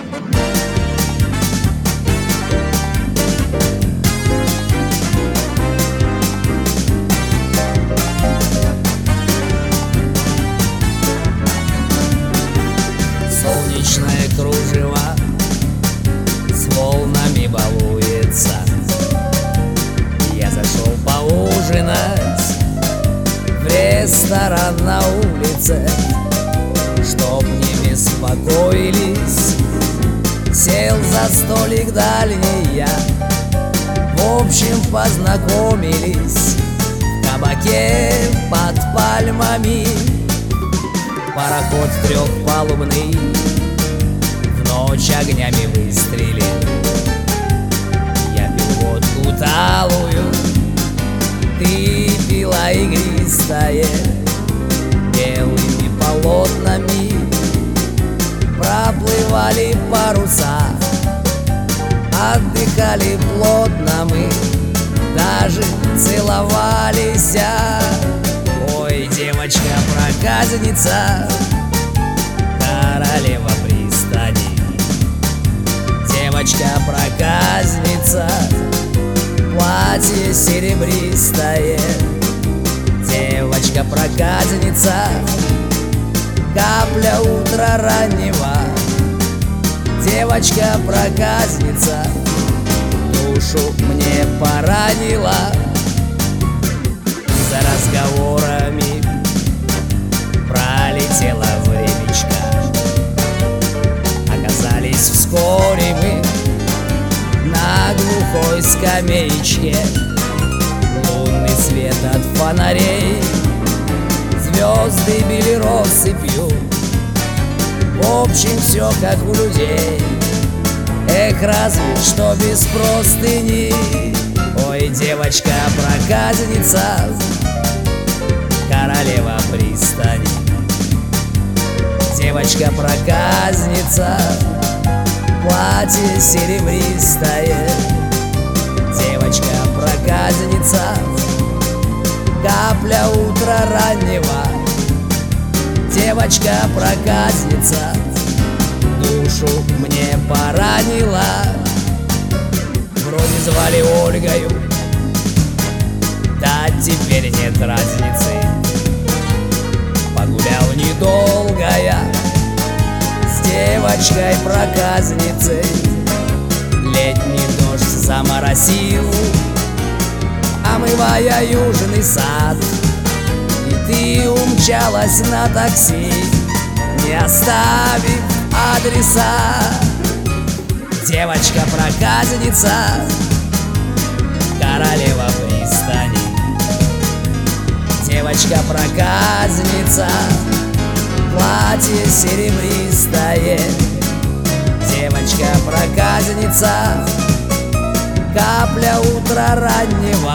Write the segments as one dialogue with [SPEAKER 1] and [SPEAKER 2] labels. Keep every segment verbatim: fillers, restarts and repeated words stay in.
[SPEAKER 1] Солнечное кружево с волнами балуется. Я зашел поужинать в ресторан на улице, чтоб не беспокоились. Сел за столик дальний я, в общем познакомились в кабаке под пальмами. Пароход трехпалубный в ночь огнями выстрелил. Я пил водку талую, ты пила игристое. Белыми полотнами проплывали паруса, отдыхали плотно мы, даже целовались. Ой, девочка-проказница, королева пристани. Девочка-проказница, платье серебристое. Девочка-проказница, капля утра раннего. Девочка-проказница, душу мне поранила. За разговорами пролетело времечко. Оказались вскоре мы на глухой скамеечке. Лунный свет от фонарей, звезды били россыпью. В общем, все как у людей, эх, разве что без простыни. Ой, девочка-проказница, королева пристани. Девочка-проказница, платье серебристое. Девочка-проказница, капля утра раннего. Девочка-проказница, душу мне поранила. Вроде звали Ольгою, да теперь нет разницы. Погулял недолго я с девочкой-проказницей. Летний дождь заморосил, омывая южный сад. И ты умчалась на такси, не оставив адреса. Девочка-проказница, королева пристани. Девочка-проказница, платье серебристое. Девочка-проказница, капля утра раннего.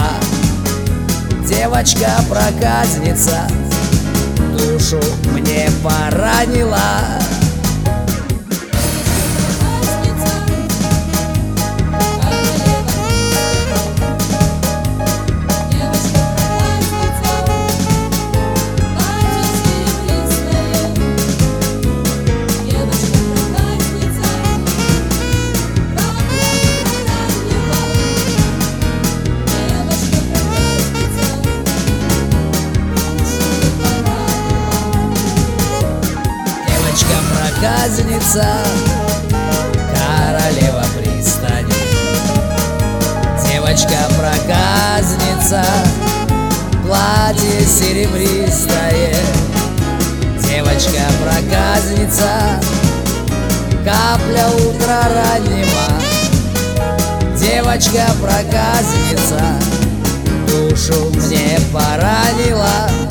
[SPEAKER 1] Девочка-проказница, душу мне поранила. Девочка-проказница, королева пристани. Девочка-проказница, платье серебристое. Девочка-проказница, капля утра раннего. Девочка-проказница, душу мне поранила.